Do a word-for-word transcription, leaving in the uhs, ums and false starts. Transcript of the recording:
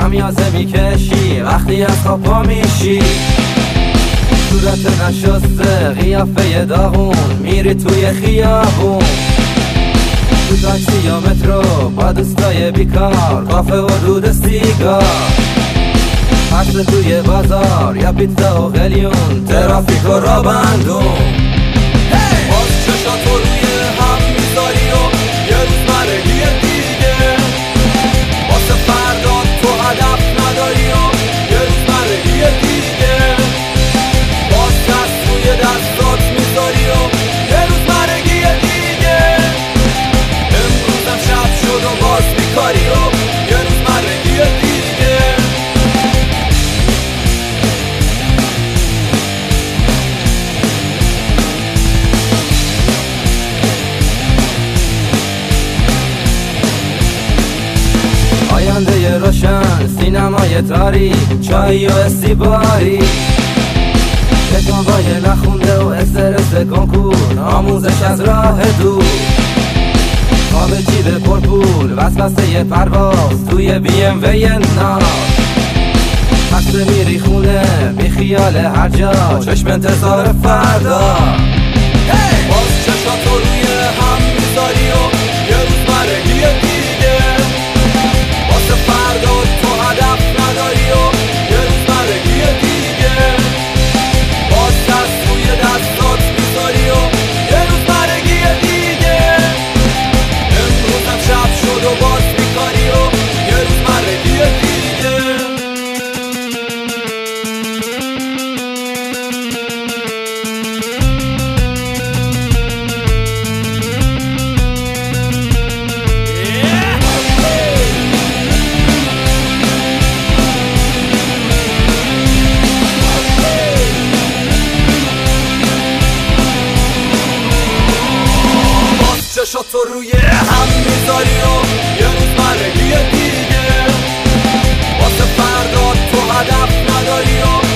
خمیازه میکشی وقتی از خواب پا میشی، صورت نشسته قیافه داغون، میری توی خیابون، تو تاکسی یا مترو با دوستای بیکار، کافه و دود سیگار، پس توی بازار یا پیتزا و قلیون، ترافیک و رابندون. باز چشاتو روی هم میذاری و یه روزمرگی دیگه، واسه فردا تو هدف نداری و یه روزمرگی دیگه، باز دست روی دستات میذاری و یه روزمرگی دیگه، امروزم شب شد و باز بیکاری و یه روزمرگی دیگه. آینده روشن، سینمای تاریک، چایی و استیباری، کتابای نخونده و استرس کنکور، آموزش از راه دور، خواب جیب پرپول، وسوسه پرواز توی بی ام وی نار، خسته میری خونه بی خیال هر جا، چشم انتظار فردا. باز چشاتو روی هم میذاری و یه روزمرگی دیگه، واسه فردا تو هدف نداری و یه روزمرگی دیگه، باز دست روی دستات میذاری و یه روزمرگی دیگه، امروزم شب شد و باز بیکاری و یه روزمرگی دیگه. چشاتو روی هم میذاری و یه روزمرگی دیگه، واسه فردا تو هدف نداری و